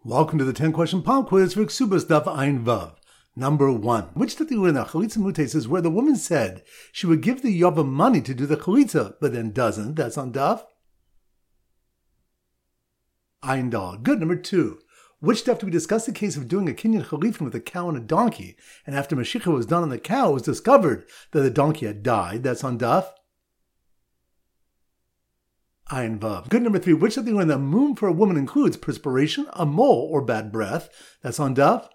Welcome to the 10-question pop quiz for Ksubas Daf Ayin Vav. Number 1. Which daf we learn that Chalitza Mutes is where the woman said she would give the Yavam money to do the Chalitza, but then doesn't? That's on Daf Ayin Dal. Good. Number 2. Which daf do we discuss the case of doing a Kinyan Chalifin with a cow and a donkey, and after Mashiach was done on the cow, it was discovered that the donkey had died? That's on Daf Ayin Vav. Good. Number 3. Which daf do we learn that mum for a woman includes perspiration, a mole, or bad breath? That's on Daf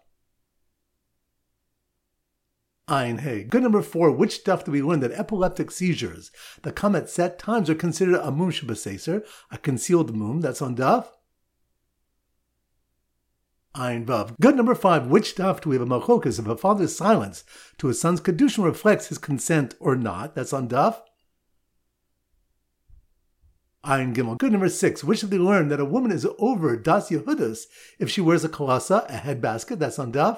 Ayin Hey. Good. Number 4. Which daf do we learn that epileptic seizures that come at set times are considered a mum shebaseser, a concealed mum? That's on Daf Ayin Vav. Good. Number 5. Which daf do we have a machokas if a father's silence to his son's kedushin reflects his consent or not? That's on Daf Ayin Gimel. Good. Number 6. Which daf do we learn that a woman is over das Yehudus if she wears a kalasa, a head basket? That's on Daf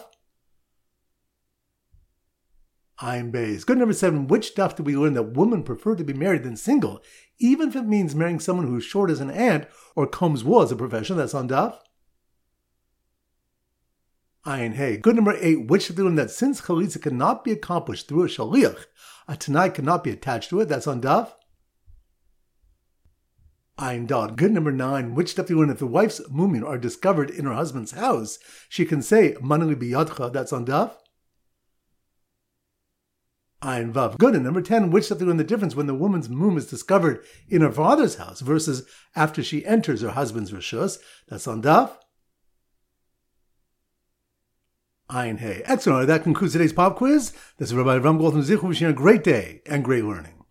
Ayin Beis. Good. Number 7. Which daf do we learn that women prefer to be married than single, even if it means marrying someone who's short as an ant or combs wool as a profession? That's on Daf Ayin Hey. Good. Number 8. Which daf do we learn that since Chalitza cannot be accomplished through a shaliach, a tanai cannot be attached to it? That's on Daf Ayin Dal. Good. Number 9. Which daf do we learn if the wife's mumin are discovered in her husband's house, she can say manali biyadcha? That's on Daf Ayin Vav. Good. And number 10. Which daf do we learn the difference when the woman's mum is discovered in her father's house versus after she enters her husband's rishus? That's on Daf Ayin Hey. Excellent. That concludes today's pop quiz. This is Rabbi Avram Goldman Zichu wishing you a great day and great learning.